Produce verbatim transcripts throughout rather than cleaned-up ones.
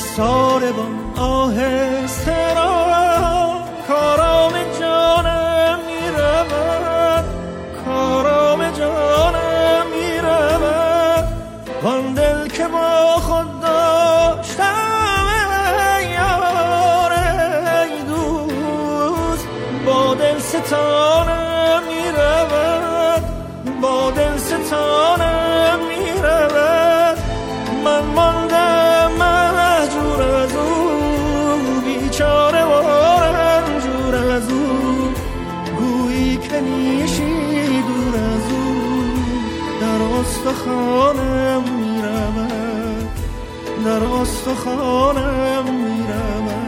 ساربان آهسته را کارام جانم میرود، کارام جانم میرود. وان دل که با خود داشتم ای یار ای دوست، با دل ستانم میرود، با دل ستانم میرود. من ماندم مهجور از او، بیچاره و رنجور از او. گویی که نیشی دور از او، در استخوانم میرود، در استخوانم میرود.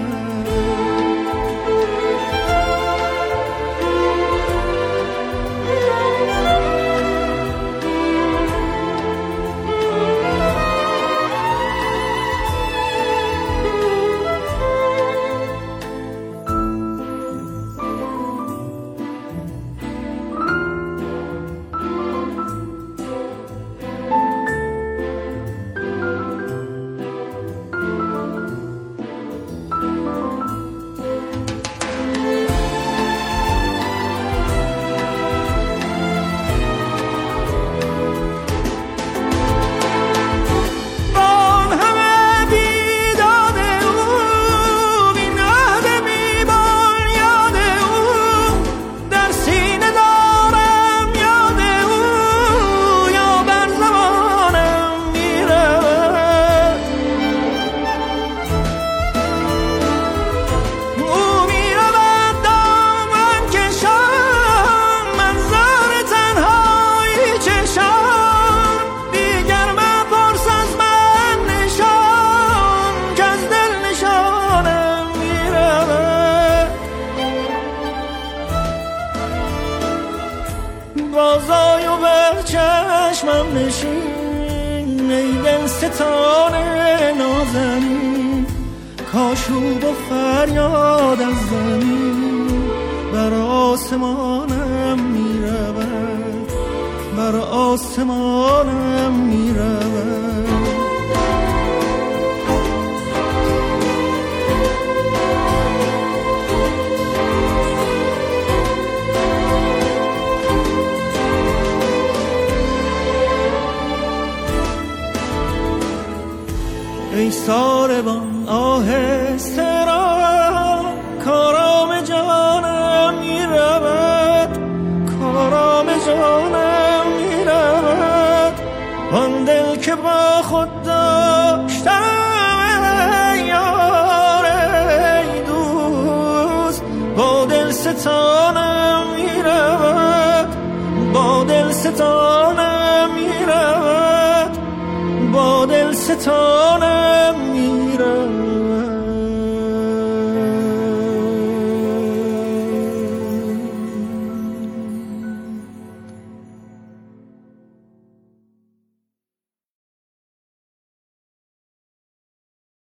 بازای و به چشمم نشین، ای دل ستاره نازنین. کاشوب و فریاد از زمین، بر آسمانم میرود، بر آسمانم میرود. ای ساربان آهسته را کارام جانم میرود، کارام جانم میرود. آن دل که با خود داشتم ای یار ای دوست، با دل ستانم میرود، با دل ستانم میرود، با دل ستانم میرود.